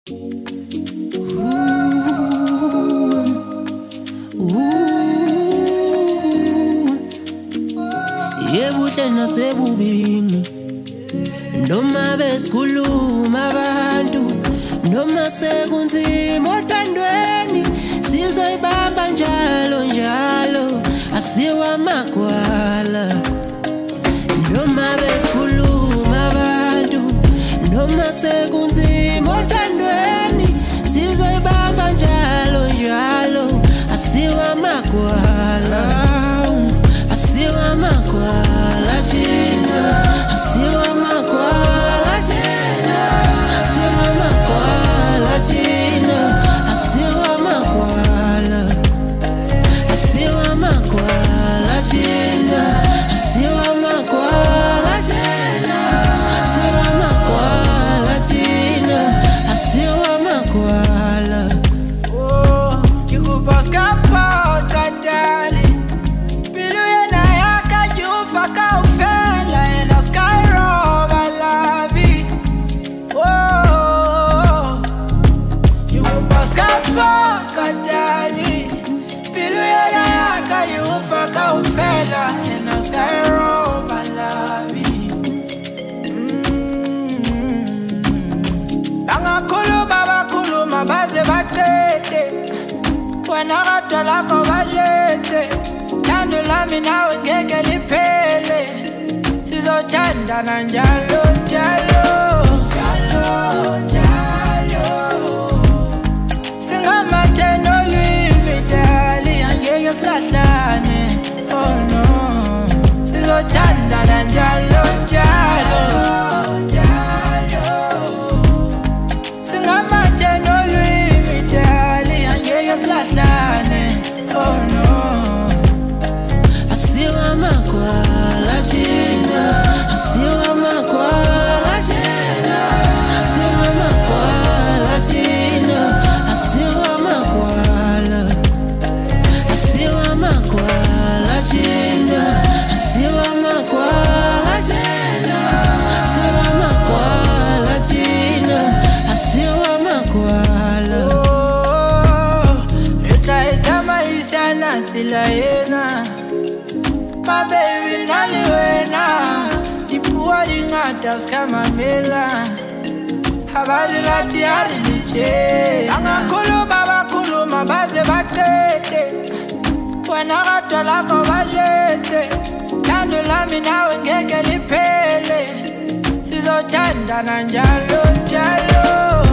Yebuhle nasebubini noma besikhuluma abantu noma sekunzima othandweni sizoyibamba njalo njalo asiwa magwala noma besikhuluma abantu noma sekunzima othandweni sizoyibamba njalo njalo asiwa magwala asiwa magwala thina asiwa magwala thina asiwa magwala thina asiwa magwala asiwa magwala thina asiwa magwala thina asiwa magwala thina asiwa magwala oh kikupaska patali baze batete wena gadwa lakho bajete thando lami nawe ngeke liphele sizothandana njalo njalo njalo njalo singamatheno lwimidali angeke silahlane oh no sizothandana njalo njalo oh no asiwa magwala thina asiwa magwala thina asiwa magwala thina asiwa magwala asiwa magwala thina asiwa magwala thina asiwa magwala thina asiwa magwala sila yena my baby nali wena ipuwa lingata skama mela habari lati ariliche angakhuluma bakhuluma baze batete wena gadwa lakho bajete thando lami nawe ngeke liphele sizothandana njalo njalo